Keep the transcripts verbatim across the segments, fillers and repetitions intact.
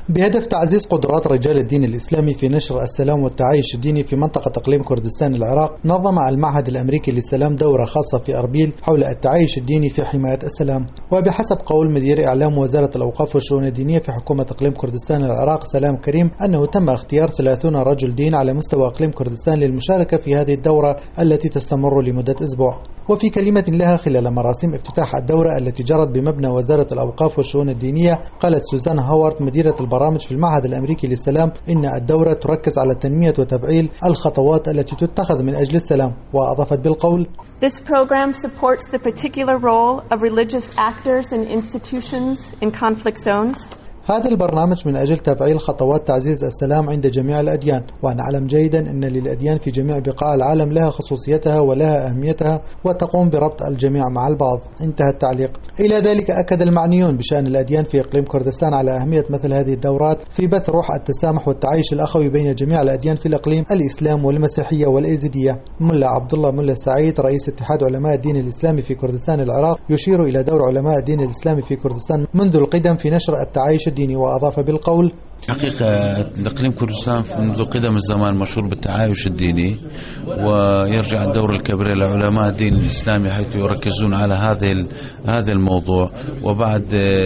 بهدف تعزيز قدرات رجال الدين الإسلامي في نشر السلام والتعايش الديني في منطقة إقليم كردستان العراق، نظم المعهد الأمريكي للسلام دورة خاصة في أربيل حول التعايش الديني في حماية السلام. وبحسب قول مدير إعلام وزارة الأوقاف والشؤون الدينية في حكومة إقليم كردستان العراق سلام كريم، أنه تم اختيار ثلاثين رجل دين على مستوى إقليم كردستان للمشاركة في هذه الدورة التي تستمر لمدة أسبوع. وفي كلمة لها خلال مراسم افتتاح الدورة التي جرت بمبنى وزارة الأوقاف والشؤون الدينية، قالت سوزان هاورد مديرة البرامج في المعهد الأمريكي للسلام إن الدورة تركز على تنمية وتفعيل الخطوات التي تتخذ من أجل السلام. وأضافت بالقول: This program supports the particular role of religious actors and institutions in conflict zones. هذا البرنامج من أجل تفعيل خطوات تعزيز السلام عند جميع الأديان، ونعلم جيدا أن للأديان في جميع بقاع العالم لها خصوصيتها ولها أهميتها وتقوم بربط الجميع مع البعض. انتهى التعليق. إلى ذلك أكد المعنيون بشأن الأديان في إقليم كردستان على أهمية مثل هذه الدورات في بث روح التسامح والتعايش الأخوي بين جميع الأديان في الإقليم، الإسلام والمسيحية والإيزيدية. ملا عبد الله ملا سعيد رئيس اتحاد علماء الدين الإسلامي في كردستان العراق يشير إلى دور علماء الدين الإسلامي في كردستان منذ القدم في نشر التعايش الديني. وأضاف بالقول: حقيقة الإقليم كردستان منذ قدم الزمان مشهور بالتعايش الديني، ويرجع الدور الكبير لعلماء الدين الإسلامي حيث يركزون على هذا هذا الموضوع. وبعد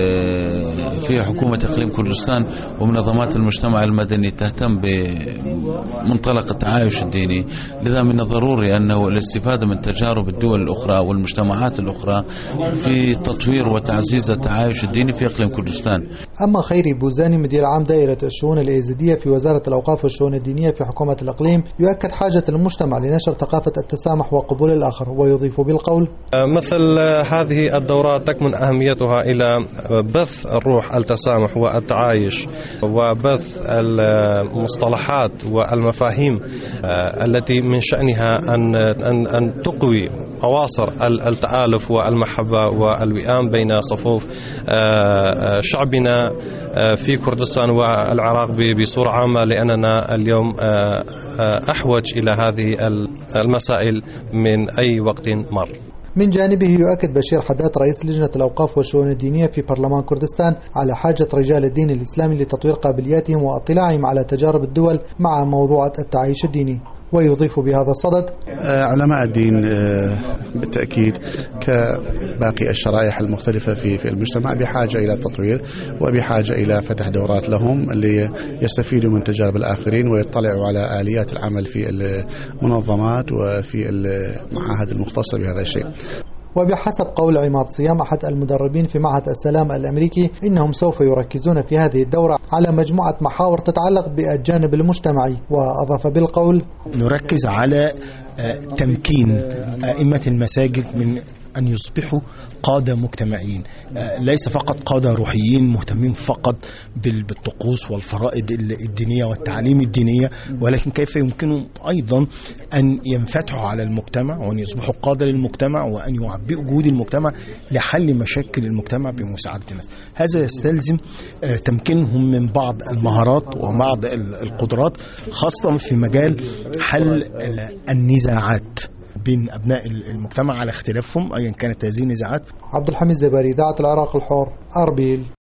في حكومة إقليم كردستان ومنظمات المجتمع المدني تهتم بمنطلق التعايش الديني، لذا من الضروري أنه الاستفادة من تجارب الدول الأخرى والمجتمعات الأخرى في تطوير وتعزيز التعايش الديني في إقليم كردستان. أما خيري بوزاني مدير عام دائرة الشؤون الإيزيدية في وزارة الأوقاف والشؤون الدينية في حكومة الإقليم يؤكد حاجة المجتمع لنشر ثقافة التسامح وقبول الآخر، ويضيف بالقول: مثل هذه الدورات تكمن أهميتها إلى بث الروح التسامح والتعايش وبث المصطلحات والمفاهيم التي من شأنها أن أن أن تقوي أواصر التآلف والمحبة والوئام بين صفوف شعبنا في كردستان والعراق بصورة عامة، لأننا اليوم أحوج إلى هذه المسائل من أي وقت مر. من جانبه يؤكد بشير حداد رئيس لجنة الأوقاف والشؤون الدينية في برلمان كردستان على حاجة رجال الدين الإسلامي لتطوير قابلياتهم واطلاعهم على تجارب الدول مع موضوع التعايش الديني. ويضيف بهذا الصدد: علماء الدين بالتأكيد كباقي الشرائح المختلفة في في المجتمع بحاجة إلى التطوير وبحاجة إلى فتح دورات لهم ليستفيدوا من تجارب الآخرين ويطلعوا على آليات العمل في المنظمات وفي المعاهد المختصة بهذا الشيء. وبحسب قول عماد صيام أحد المدربين في معهد السلام الأمريكي، إنهم سوف يركزون في هذه الدورة على مجموعة محاور تتعلق بالجانب المجتمعي. وأضاف بالقول: نركز على تمكين أئمة المساجد من أن يصبحوا قادة مجتمعيين، ليس فقط قادة روحيين مهتمين فقط بالطقوس والفرائض الدينية والتعليم الدينية، ولكن كيف يمكنهم أيضا أن ينفتحوا على المجتمع وأن يصبحوا قادة للمجتمع وأن يعبئوا جهود المجتمع لحل مشاكل المجتمع بمساعدة الناس. هذا يستلزم تمكينهم من بعض المهارات وبعض القدرات، خاصة في مجال حل النزاعات بين أبناء المجتمع على اختلافهم أيا كانت هذه النزاعات. عبد الحميد زباري، إذاعة العراق الحر، أربيل.